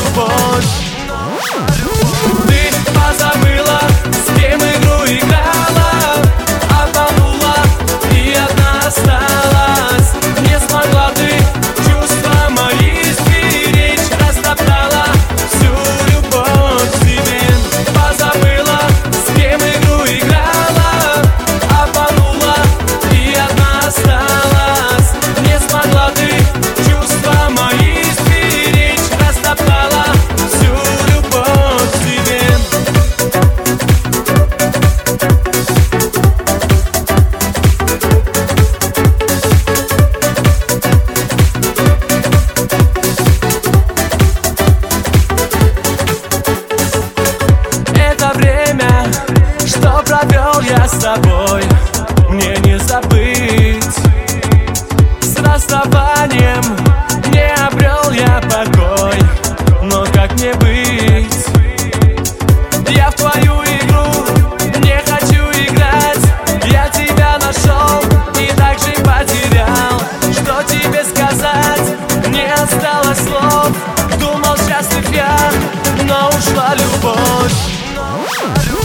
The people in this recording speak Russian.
любовь. Ты позабыла, с кем игру играла, обманула и одна осталась. Не смогла ты чувства мои сберечь, растоптала всю любовь к тебе. Позабыла, с кем игру играла, обманула и одна осталась. Не смогла ты чувства мои сберечь, растоптала всю любовь к тебе. Это время, что провел я с тобой, мне не забыть. С расставанием не обрел я покой, но как мне быть? Я в твою игру не хочу играть. Я тебя нашел и также потерял. Что тебе сказать? Не осталось слов. Думал, счастлив я, но ушла любовь.